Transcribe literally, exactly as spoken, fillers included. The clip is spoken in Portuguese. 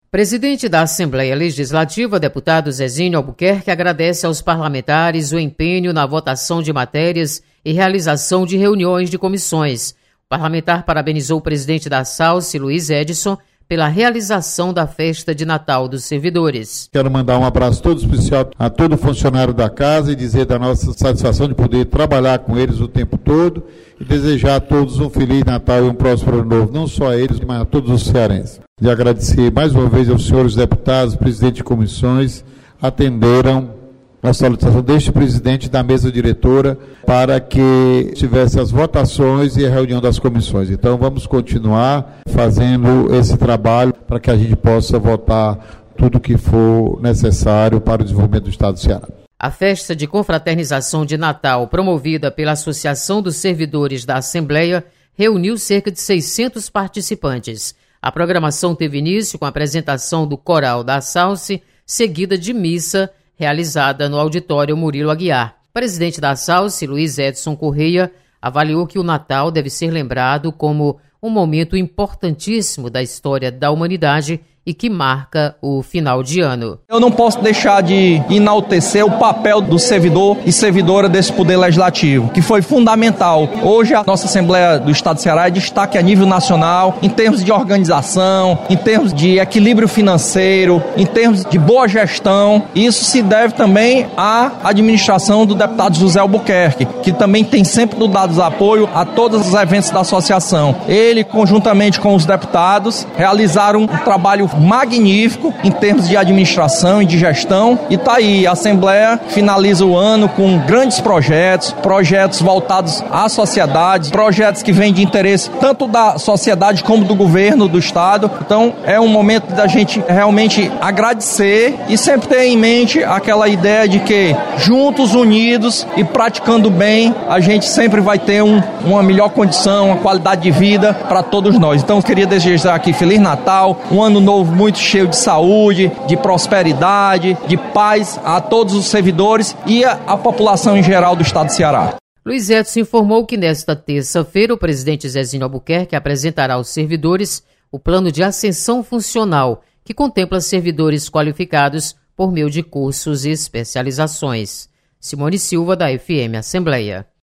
Presidente da Assembleia Legislativa, deputado Zezinho Albuquerque, agradece aos parlamentares o empenho na votação de matérias e realização de reuniões de comissões. O parlamentar parabenizou o presidente da SALSE, Luiz Edson, pela realização da festa de Natal dos servidores. Quero mandar um abraço todo especial a todo funcionário da casa e dizer da nossa satisfação de poder trabalhar com eles o tempo todo e desejar a todos um Feliz Natal e um próspero Ano Novo, não só a eles, mas a todos os cearenses. E agradecer mais uma vez aos senhores deputados, presidentes de comissões, atenderam a solicitação deste presidente da mesa diretora para que tivesse as votações e a reunião das comissões. Então vamos continuar fazendo esse trabalho para que a gente possa votar tudo o que for necessário para o desenvolvimento do Estado do Ceará. A festa de confraternização de Natal, promovida pela Associação dos Servidores da Assembleia, reuniu cerca de seiscentos participantes. A programação teve início com a apresentação do coral da SALSE, seguida de missa, realizada no auditório Murilo Aguiar. O presidente da SALSE, Luiz Edson Correia, avaliou que o Natal deve ser lembrado como um momento importantíssimo da história da humanidade e que marca o final de ano. Eu não posso deixar de enaltecer o papel do servidor e servidora desse Poder Legislativo, que foi fundamental. Hoje a nossa Assembleia do Estado do Ceará é destaque a nível nacional, em termos de organização, em termos de equilíbrio financeiro, em termos de boa gestão. Isso se deve também à administração do deputado José Albuquerque, que também tem sempre dado apoio a todos os eventos da associação. Ele, conjuntamente com os deputados, realizaram um trabalho magnífico em termos de administração e de gestão, e tá aí, a Assembleia finaliza o ano com grandes projetos, projetos voltados à sociedade, projetos que vêm de interesse tanto da sociedade como do governo do Estado. Então é um momento da gente realmente agradecer e sempre ter em mente aquela ideia de que juntos, unidos e praticando bem, a gente sempre vai ter um, uma melhor condição, uma qualidade de vida para todos nós. Então eu queria desejar aqui Feliz Natal, um ano novo muito cheio de saúde, de prosperidade, de paz a todos os servidores e a, a população em geral do Estado do Ceará. Luiz Edson informou que nesta terça-feira o presidente Zezinho Albuquerque apresentará aos servidores o plano de ascensão funcional, que contempla servidores qualificados por meio de cursos e especializações. Simone Silva, da F M Assembleia.